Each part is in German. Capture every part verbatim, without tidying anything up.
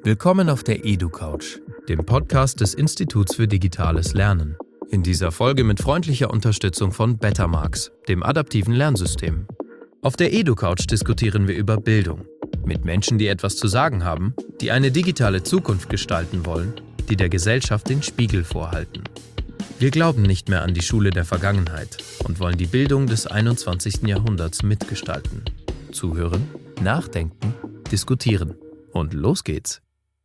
Willkommen auf der EduCouch, dem Podcast des Instituts für digitales Lernen. In dieser Folge mit freundlicher Unterstützung von Bettermarks, dem adaptiven Lernsystem. Auf der EduCouch diskutieren wir über Bildung. Mit Menschen, die etwas zu sagen haben, die eine digitale Zukunft gestalten wollen, die der Gesellschaft den Spiegel vorhalten. Wir glauben nicht mehr an die Schule der Vergangenheit und wollen die Bildung des einundzwanzigsten Jahrhunderts mitgestalten. Zuhören, nachdenken, diskutieren. Und los geht's!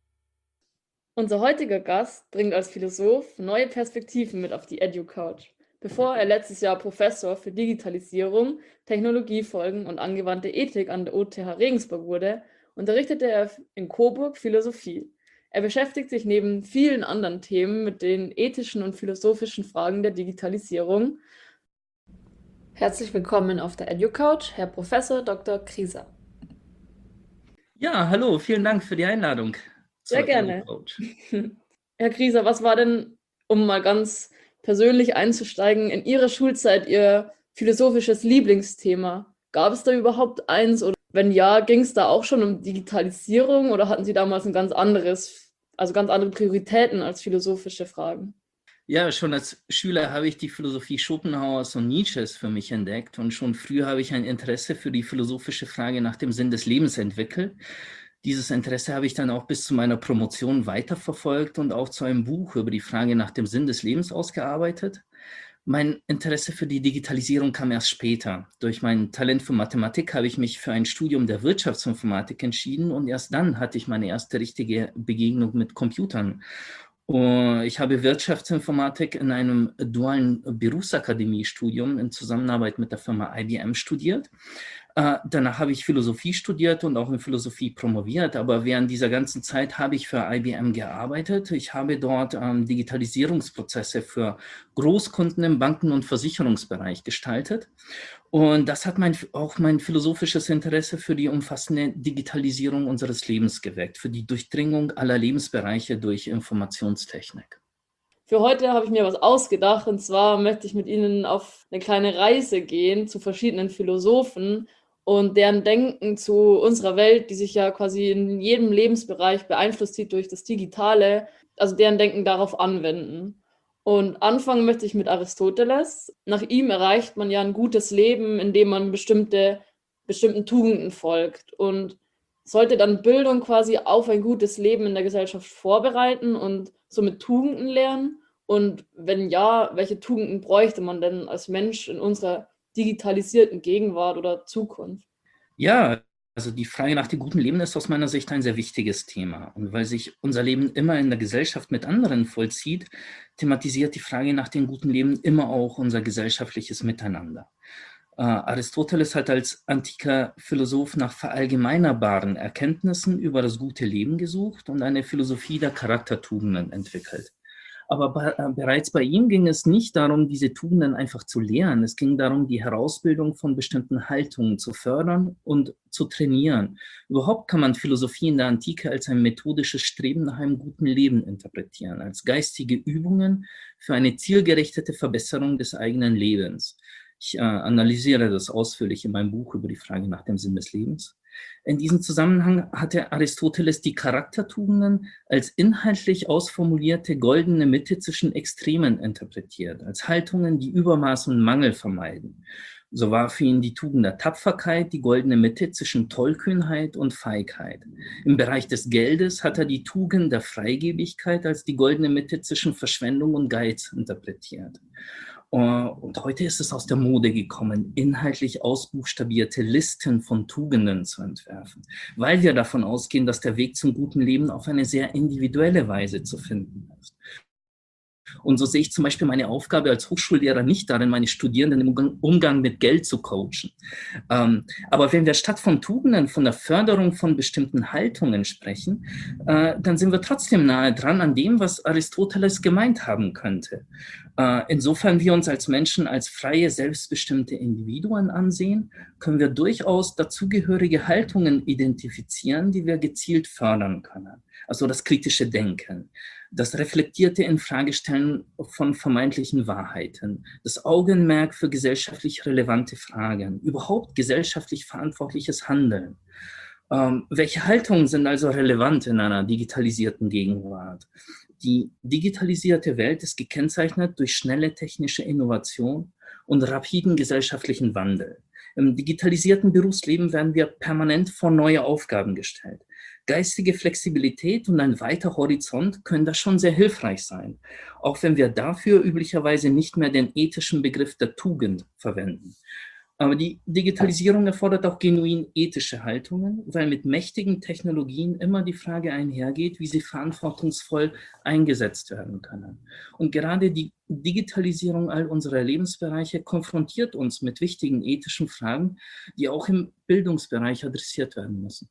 Unser heutiger Gast bringt als Philosoph neue Perspektiven mit auf die EduCouch. Bevor er letztes Jahr Professor für Digitalisierung, Technologiefolgen und angewandte Ethik an der O T H Regensburg wurde, unterrichtete er in Coburg Philosophie. Er beschäftigt sich neben vielen anderen Themen mit den ethischen und philosophischen Fragen der Digitalisierung. Herzlich willkommen auf der EduCouch, Herr Professor Doktor Krieser. Ja, hallo, vielen Dank für die Einladung. Sehr gerne. Herr Krieser, was war denn, um mal ganz persönlich einzusteigen, in Ihrer Schulzeit Ihr philosophisches Lieblingsthema? Gab es da überhaupt eins? Oder wenn ja, ging es da auch schon um Digitalisierung oder hatten Sie damals ein ganz anderes, also ganz andere Prioritäten als philosophische Fragen? Ja, schon als Schüler habe ich die Philosophie Schopenhauers und Nietzsches für mich entdeckt und schon früh habe ich ein Interesse für die philosophische Frage nach dem Sinn des Lebens entwickelt. Dieses Interesse habe ich dann auch bis zu meiner Promotion weiterverfolgt und auch zu einem Buch über die Frage nach dem Sinn des Lebens ausgearbeitet. Mein Interesse für die Digitalisierung kam erst später. Durch mein Talent für Mathematik habe ich mich für ein Studium der Wirtschaftsinformatik entschieden und erst dann hatte ich meine erste richtige Begegnung mit Computern. Ich habe Wirtschaftsinformatik in einem dualen Berufsakademiestudium in Zusammenarbeit mit der Firma I B M studiert. Äh, danach habe ich Philosophie studiert und auch in Philosophie promoviert, aber während dieser ganzen Zeit habe ich für I B M gearbeitet. Ich habe dort ähm, Digitalisierungsprozesse für Großkunden im Banken- und Versicherungsbereich gestaltet. Und das hat mein, auch mein philosophisches Interesse für die umfassende Digitalisierung unseres Lebens geweckt, für die Durchdringung aller Lebensbereiche durch Informationstechnik. Für heute habe ich mir was ausgedacht, und zwar möchte ich mit Ihnen auf eine kleine Reise gehen zu verschiedenen Philosophen und deren Denken zu unserer Welt, die sich ja quasi in jedem Lebensbereich beeinflusst sieht durch das Digitale, also deren Denken darauf anwenden. Und anfangen möchte ich mit Aristoteles. Nach ihm erreicht man ja ein gutes Leben, indem man bestimmte, bestimmten Tugenden folgt. Und sollte dann Bildung quasi auf ein gutes Leben in der Gesellschaft vorbereiten und somit Tugenden lernen? Und wenn ja, welche Tugenden bräuchte man denn als Mensch in unserer digitalisierten Gegenwart oder Zukunft? Ja, also die Frage nach dem guten Leben ist aus meiner Sicht ein sehr wichtiges Thema. Und weil sich unser Leben immer in der Gesellschaft mit anderen vollzieht, thematisiert die Frage nach dem guten Leben immer auch unser gesellschaftliches Miteinander. Äh, Aristoteles hat als antiker Philosoph nach verallgemeinerbaren Erkenntnissen über das gute Leben gesucht und eine Philosophie der Charaktertugenden entwickelt. Aber bei, äh, bereits bei ihm ging es nicht darum, diese Tugenden einfach zu lehren. Es ging darum, die Herausbildung von bestimmten Haltungen zu fördern und zu trainieren. Überhaupt kann man Philosophie in der Antike als ein methodisches Streben nach einem guten Leben interpretieren, als geistige Übungen für eine zielgerichtete Verbesserung des eigenen Lebens. Ich äh, analysiere das ausführlich in meinem Buch über die Frage nach dem Sinn des Lebens. In diesem Zusammenhang hatte Aristoteles die Charaktertugenden als inhaltlich ausformulierte goldene Mitte zwischen Extremen interpretiert, als Haltungen, die Übermaß und Mangel vermeiden. So war für ihn die Tugend der Tapferkeit die goldene Mitte zwischen Tollkühnheit und Feigheit. Im Bereich des Geldes hat er die Tugend der Freigebigkeit als die goldene Mitte zwischen Verschwendung und Geiz interpretiert. Und heute ist es aus der Mode gekommen, inhaltlich ausbuchstabierte Listen von Tugenden zu entwerfen, weil wir davon ausgehen, dass der Weg zum guten Leben auf eine sehr individuelle Weise zu finden ist. Und so sehe ich zum Beispiel meine Aufgabe als Hochschullehrer nicht darin, meine Studierenden im Umgang mit Geld zu coachen. Ähm, aber wenn wir statt von Tugenden, von der Förderung von bestimmten Haltungen sprechen, äh, dann sind wir trotzdem nahe dran an dem, was Aristoteles gemeint haben könnte. Äh, insofern wir uns als Menschen als freie, selbstbestimmte Individuen ansehen, können wir durchaus dazugehörige Haltungen identifizieren, die wir gezielt fördern können. Also das kritische Denken, das reflektierte Infragestellen von vermeintlichen Wahrheiten, das Augenmerk für gesellschaftlich relevante Fragen, überhaupt gesellschaftlich verantwortliches Handeln. Ähm, welche Haltungen sind also relevant in einer digitalisierten Gegenwart? Die digitalisierte Welt ist gekennzeichnet durch schnelle technische Innovation und rapiden gesellschaftlichen Wandel. Im digitalisierten Berufsleben werden wir permanent vor neue Aufgaben gestellt. Geistige Flexibilität und ein weiter Horizont können da schon sehr hilfreich sein, auch wenn wir dafür üblicherweise nicht mehr den ethischen Begriff der Tugend verwenden. Aber die Digitalisierung erfordert auch genuin ethische Haltungen, weil mit mächtigen Technologien immer die Frage einhergeht, wie sie verantwortungsvoll eingesetzt werden können. Und gerade die Digitalisierung all unserer Lebensbereiche konfrontiert uns mit wichtigen ethischen Fragen, die auch im Bildungsbereich adressiert werden müssen.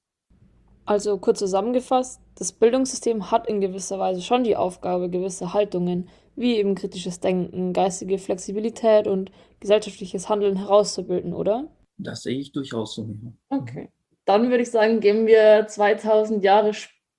Also kurz zusammengefasst, das Bildungssystem hat in gewisser Weise schon die Aufgabe, gewisse Haltungen wie eben kritisches Denken, geistige Flexibilität und gesellschaftliches Handeln herauszubilden, oder? Das sehe ich durchaus so. Okay. Dann würde ich sagen, gehen wir zweitausend Jahre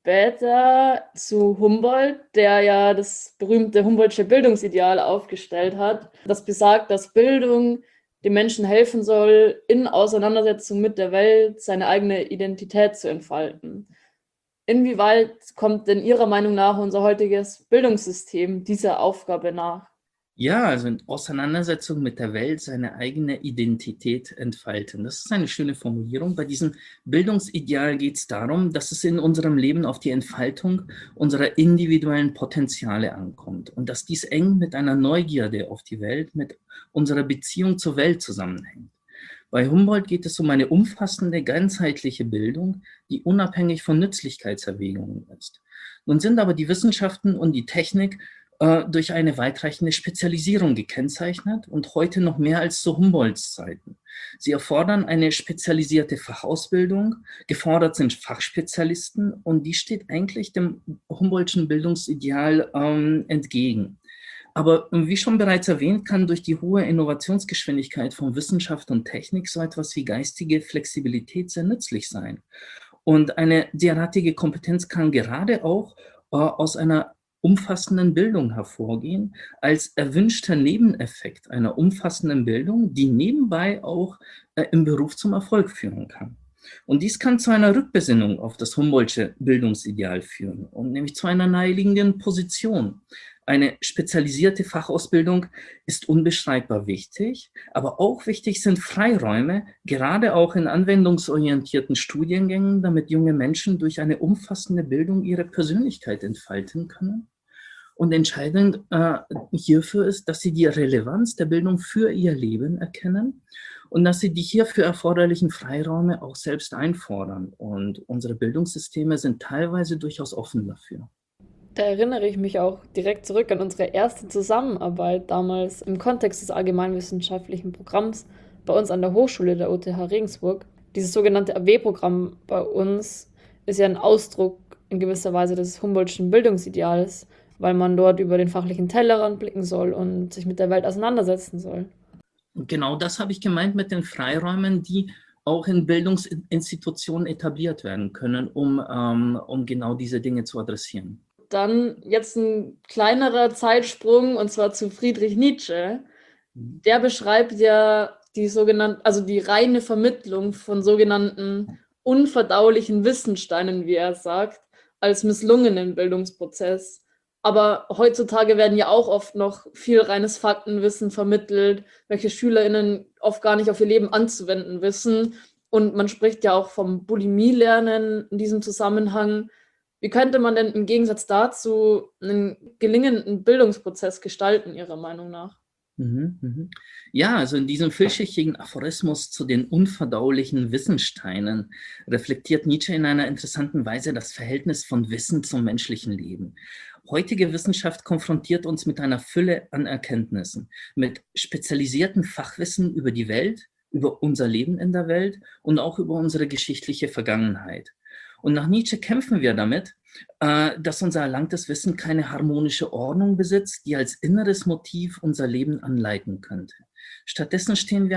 später zu Humboldt, der ja das berühmte Humboldtsche Bildungsideal aufgestellt hat, das besagt, dass Bildung dem Menschen helfen soll, in Auseinandersetzung mit der Welt seine eigene Identität zu entfalten. Inwieweit kommt denn Ihrer Meinung nach unser heutiges Bildungssystem dieser Aufgabe nach? Ja, also in Auseinandersetzung mit der Welt seine eigene Identität entfalten. Das ist eine schöne Formulierung. Bei diesem Bildungsideal geht es darum, dass es in unserem Leben auf die Entfaltung unserer individuellen Potenziale ankommt und dass dies eng mit einer Neugierde auf die Welt, mit unserer Beziehung zur Welt zusammenhängt. Bei Humboldt geht es um eine umfassende, ganzheitliche Bildung, die unabhängig von Nützlichkeitserwägungen ist. Nun sind aber die Wissenschaften und die Technik äh, durch eine weitreichende Spezialisierung gekennzeichnet und heute noch mehr als zu Humboldts Zeiten. Sie erfordern eine spezialisierte Fachausbildung, gefordert sind Fachspezialisten und die steht eigentlich dem Humboldtschen Bildungsideal ähm, entgegen. Aber wie schon bereits erwähnt, kann durch die hohe Innovationsgeschwindigkeit von Wissenschaft und Technik so etwas wie geistige Flexibilität sehr nützlich sein. Und eine derartige Kompetenz kann gerade auch äh, aus einer umfassenden Bildung hervorgehen, als erwünschter Nebeneffekt einer umfassenden Bildung, die nebenbei auch äh, im Beruf zum Erfolg führen kann. Und dies kann zu einer Rückbesinnung auf das Humboldtsche Bildungsideal führen und nämlich zu einer naheliegenden Position. Eine spezialisierte Fachausbildung ist unbeschreibbar wichtig, aber auch wichtig sind Freiräume, gerade auch in anwendungsorientierten Studiengängen, damit junge Menschen durch eine umfassende Bildung ihre Persönlichkeit entfalten können. Und entscheidend äh, hierfür ist, dass sie die Relevanz der Bildung für ihr Leben erkennen und dass sie die hierfür erforderlichen Freiräume auch selbst einfordern. Und unsere Bildungssysteme sind teilweise durchaus offen dafür. Da erinnere ich mich auch direkt zurück an unsere erste Zusammenarbeit damals im Kontext des allgemeinwissenschaftlichen Programms bei uns an der Hochschule der U T H Regensburg. Dieses sogenannte A W-Programm bei uns ist ja ein Ausdruck in gewisser Weise des Humboldtschen Bildungsideals, weil man dort über den fachlichen Tellerrand blicken soll und sich mit der Welt auseinandersetzen soll. Und genau das habe ich gemeint mit den Freiräumen, die auch in Bildungsinstitutionen etabliert werden können, um, ähm, um genau diese Dinge zu adressieren. Dann jetzt ein kleinerer Zeitsprung, und zwar zu Friedrich Nietzsche. Der beschreibt ja die sogenannte, also die reine Vermittlung von sogenannten unverdaulichen Wissenssteinen, wie er sagt, als misslungenen Bildungsprozess. Aber heutzutage werden ja auch oft noch viel reines Faktenwissen vermittelt, welche SchülerInnen oft gar nicht auf ihr Leben anzuwenden wissen. Und man spricht ja auch vom Bulimie-Lernen in diesem Zusammenhang. Wie könnte man denn im Gegensatz dazu einen gelingenden Bildungsprozess gestalten, Ihrer Meinung nach? Mhm, mhm. Ja, also in diesem vielschichtigen Aphorismus zu den unverdaulichen Wissenssteinen reflektiert Nietzsche in einer interessanten Weise das Verhältnis von Wissen zum menschlichen Leben. Heutige Wissenschaft konfrontiert uns mit einer Fülle an Erkenntnissen, mit spezialisiertem Fachwissen über die Welt, über unser Leben in der Welt und auch über unsere geschichtliche Vergangenheit. Und nach Nietzsche kämpfen wir damit, äh, dass unser erlangtes Wissen keine harmonische Ordnung besitzt, die als inneres Motiv unser Leben anleiten könnte. Stattdessen stehen wir ein,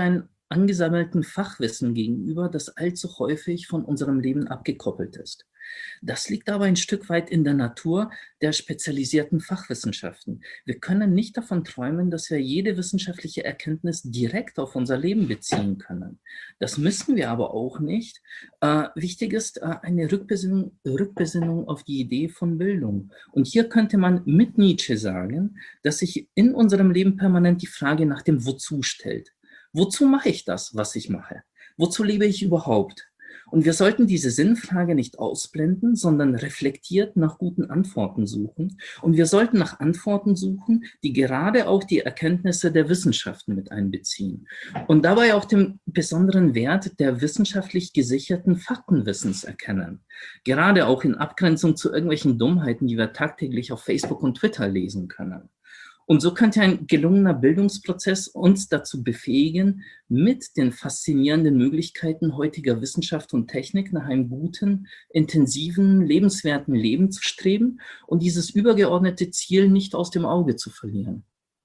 angesammelten Fachwissen gegenüber, das allzu häufig von unserem Leben abgekoppelt ist. Das liegt aber ein Stück weit in der Natur der spezialisierten Fachwissenschaften. Wir können nicht davon träumen, dass wir jede wissenschaftliche Erkenntnis direkt auf unser Leben beziehen können. Das müssen wir aber auch nicht. Äh, wichtig ist äh, eine Rückbesinnung, Rückbesinnung auf die Idee von Bildung. Und hier könnte man mit Nietzsche sagen, dass sich in unserem Leben permanent die Frage nach dem Wozu stellt. Wozu mache ich das, was ich mache? Wozu lebe ich überhaupt? Und wir sollten diese Sinnfrage nicht ausblenden, sondern reflektiert nach guten Antworten suchen. Und wir sollten nach Antworten suchen, die gerade auch die Erkenntnisse der Wissenschaften mit einbeziehen. Und dabei auch den besonderen Wert der wissenschaftlich gesicherten Faktenwissens erkennen. Gerade auch in Abgrenzung zu irgendwelchen Dummheiten, die wir tagtäglich auf Facebook und Twitter lesen können. Und so könnte ein gelungener Bildungsprozess uns dazu befähigen, mit den faszinierenden Möglichkeiten heutiger Wissenschaft und Technik nach einem guten, intensiven, lebenswerten Leben zu streben und dieses übergeordnete Ziel nicht aus dem Auge zu verlieren.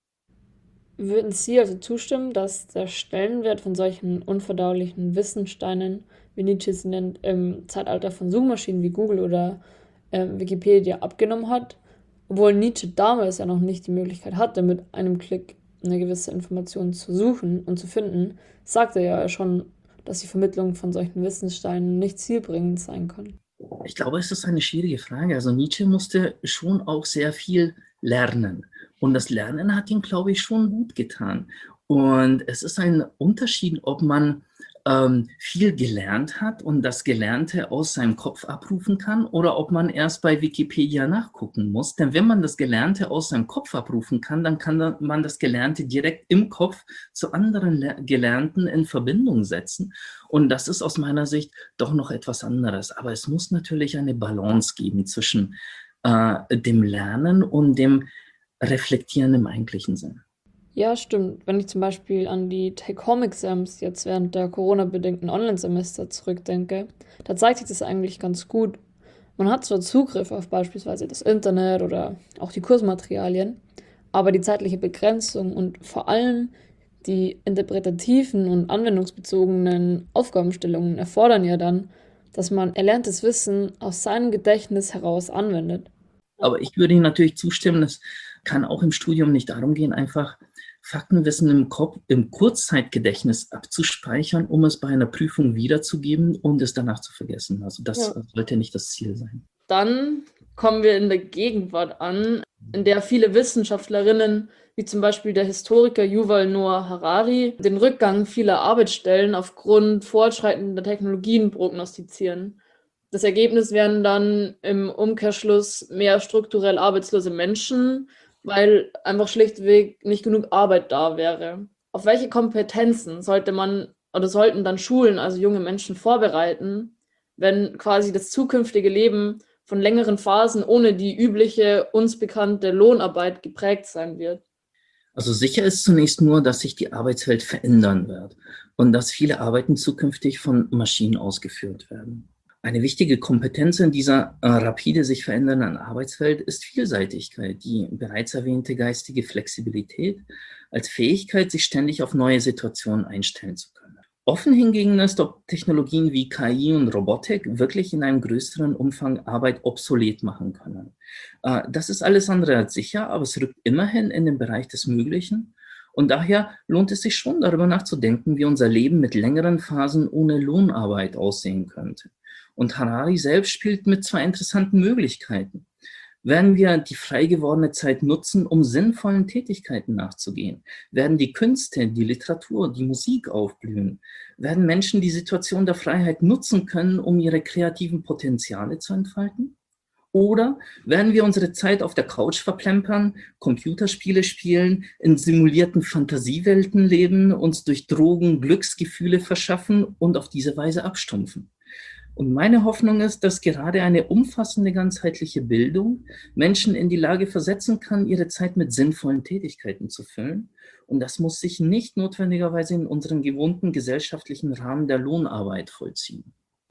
Würden Sie also zustimmen, dass der Stellenwert von solchen unverdaulichen Wissenssteinen, wie Nietzsche sie nennt, im Zeitalter von Suchmaschinen wie Google oder äh, Wikipedia abgenommen hat? Obwohl Nietzsche damals ja noch nicht die Möglichkeit hatte, mit einem Klick eine gewisse Information zu suchen und zu finden, sagte er ja schon, dass die Vermittlung von solchen Wissenssteinen nicht zielbringend sein kann. Ich glaube, es ist eine schwierige Frage. Also Nietzsche musste schon auch sehr viel lernen. Und das Lernen hat ihm, glaube ich, schon gut getan. Und es ist ein Unterschied, ob man ähm, viel gelernt hat und das Gelernte aus seinem Kopf abrufen kann oder ob man erst bei Wikipedia nachgucken muss. Denn wenn man das Gelernte aus seinem Kopf abrufen kann, dann kann man das Gelernte direkt im Kopf zu anderen Le- Gelernten in Verbindung setzen. Und das ist aus meiner Sicht doch noch etwas anderes. Aber es muss natürlich eine Balance geben zwischen äh, dem Lernen und dem Reflektieren im eigentlichen Sinn. Ja, stimmt. Wenn ich zum Beispiel an die Take-Home-Exams jetzt während der Corona-bedingten Online-Semester zurückdenke, da zeigt sich das eigentlich ganz gut. Man hat zwar Zugriff auf beispielsweise das Internet oder auch die Kursmaterialien, aber die zeitliche Begrenzung und vor allem die interpretativen und anwendungsbezogenen Aufgabenstellungen erfordern ja dann, dass man erlerntes Wissen aus seinem Gedächtnis heraus anwendet. Aber ich würde Ihnen natürlich zustimmen, es kann auch im Studium nicht darum gehen, einfach Faktenwissen im Kopf, im Kurzzeitgedächtnis abzuspeichern, um es bei einer Prüfung wiederzugeben und es danach zu vergessen. Also das Ja. sollte nicht das Ziel sein. Dann kommen wir in der Gegenwart an, in der viele Wissenschaftlerinnen, wie zum Beispiel der Historiker Yuval Noah Harari, den Rückgang vieler Arbeitsstellen aufgrund fortschreitender Technologien prognostizieren. Das Ergebnis wären dann im Umkehrschluss mehr strukturell arbeitslose Menschen, weil einfach schlichtweg nicht genug Arbeit da wäre. Auf welche Kompetenzen sollte man oder sollten dann Schulen, also junge Menschen, vorbereiten, wenn quasi das zukünftige Leben von längeren Phasen ohne die übliche, uns bekannte Lohnarbeit geprägt sein wird? Also sicher ist zunächst nur, dass sich die Arbeitswelt verändern wird und dass viele Arbeiten zukünftig von Maschinen ausgeführt werden. Eine wichtige Kompetenz in dieser äh, rapide sich verändernden Arbeitswelt ist Vielseitigkeit, die bereits erwähnte geistige Flexibilität als Fähigkeit, sich ständig auf neue Situationen einstellen zu können. Offen hingegen ist, ob Technologien wie K I und Robotik wirklich in einem größeren Umfang Arbeit obsolet machen können. Äh, das ist alles andere als sicher, aber es rückt immerhin in den Bereich des Möglichen. Und daher lohnt es sich schon, darüber nachzudenken, wie unser Leben mit längeren Phasen ohne Lohnarbeit aussehen könnte. Und Harari selbst spielt mit zwei interessanten Möglichkeiten. Werden wir die frei gewordene Zeit nutzen, um sinnvollen Tätigkeiten nachzugehen? Werden die Künste, die Literatur, die Musik aufblühen? Werden Menschen die Situation der Freiheit nutzen können, um ihre kreativen Potenziale zu entfalten? Oder werden wir unsere Zeit auf der Couch verplempern, Computerspiele spielen, in simulierten Fantasiewelten leben, uns durch Drogen Glücksgefühle verschaffen und auf diese Weise abstumpfen? Und meine Hoffnung ist, dass gerade eine umfassende ganzheitliche Bildung Menschen in die Lage versetzen kann, ihre Zeit mit sinnvollen Tätigkeiten zu füllen. Und das muss sich nicht notwendigerweise in unserem gewohnten gesellschaftlichen Rahmen der Lohnarbeit vollziehen.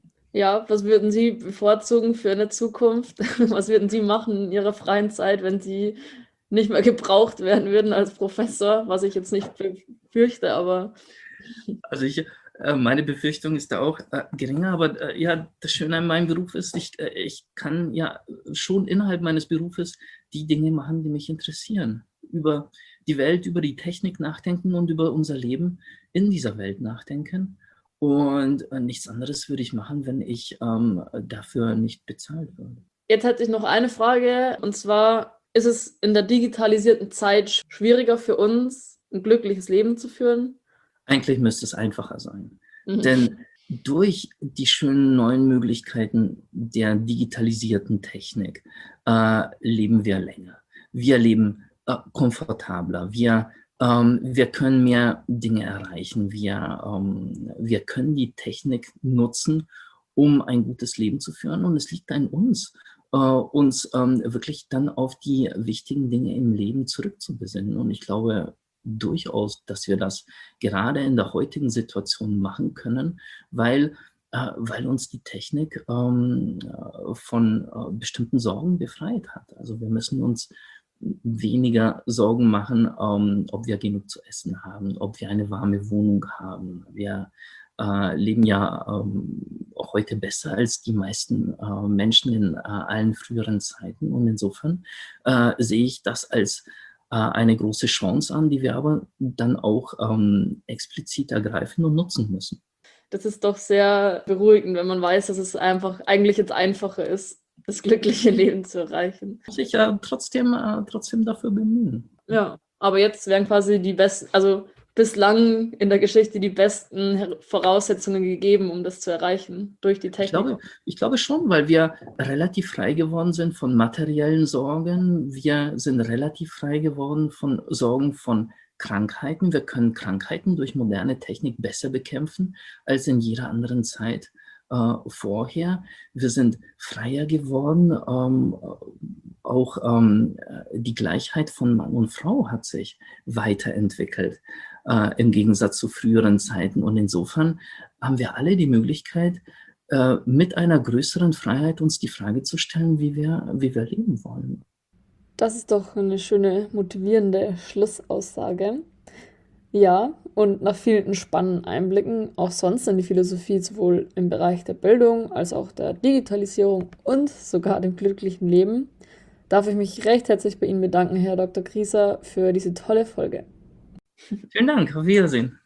Ja, was würden Sie bevorzugen für eine Zukunft? Was würden Sie machen in Ihrer freien Zeit, wenn Sie nicht mehr gebraucht werden würden als Professor, was ich jetzt nicht befürchte, aber Also ich, äh, meine Befürchtung ist da auch äh, geringer, aber äh, ja, das Schöne an meinem Beruf ist, ich, äh, ich kann ja schon innerhalb meines Berufes die Dinge machen, die mich interessieren. Über die Welt, über die Technik nachdenken und über unser Leben in dieser Welt nachdenken. Und äh, nichts anderes würde ich machen, wenn ich ähm, dafür nicht bezahlt würde. Jetzt hätte ich noch eine Frage, und zwar, ist es in der digitalisierten Zeit schwieriger für uns, ein glückliches Leben zu führen? Eigentlich müsste es einfacher sein. Mhm. Denn durch die schönen neuen Möglichkeiten der digitalisierten Technik äh, leben wir länger. Wir leben äh, komfortabler. Wir, ähm, wir können mehr Dinge erreichen. Wir, ähm, wir können die Technik nutzen, um ein gutes Leben zu führen. Und es liegt an uns, äh, uns ähm, wirklich dann auf die wichtigen Dinge im Leben zurückzubesinnen. Und ich glaube durchaus, dass wir das gerade in der heutigen Situation machen können, weil, äh, weil uns die Technik ähm, äh, von äh, bestimmten Sorgen befreit hat. Also wir müssen uns weniger Sorgen machen, ähm, ob wir genug zu essen haben, ob wir eine warme Wohnung haben. Wir äh, leben ja ähm, auch heute besser als die meisten äh, Menschen in äh, allen früheren Zeiten. Und insofern äh, sehe ich das als eine große Chance an, die wir aber dann auch ähm, explizit ergreifen und nutzen müssen. Das ist doch sehr beruhigend, wenn man weiß, dass es einfach eigentlich jetzt einfacher ist, das glückliche Leben zu erreichen. Muss ich ja trotzdem, äh, trotzdem dafür bemühen. Ja, aber jetzt werden quasi die besten, also bislang in der Geschichte die besten Her- Voraussetzungen gegeben, um das zu erreichen, durch die Ich Technik. glaube, ich glaube schon, weil wir relativ frei geworden sind von materiellen Sorgen. Wir sind relativ frei geworden von Sorgen von Krankheiten. Wir können Krankheiten durch moderne Technik besser bekämpfen als in jeder anderen Zeit äh, vorher. Wir sind freier geworden. Ähm, auch ähm, die Gleichheit von Mann und Frau hat sich weiterentwickelt, äh, im Gegensatz zu früheren Zeiten. Und insofern haben wir alle die Möglichkeit, äh, mit einer größeren Freiheit uns die Frage zu stellen, wie wir, wie wir leben wollen. Das ist doch eine schöne, motivierende Schlussaussage. Ja, und nach vielen spannenden Einblicken auch sonst in die Philosophie, sowohl im Bereich der Bildung als auch der Digitalisierung und sogar dem glücklichen Leben, darf ich mich recht herzlich bei Ihnen bedanken, Herr Doktor Grieser, für diese tolle Folge. Vielen Dank, auf Wiedersehen.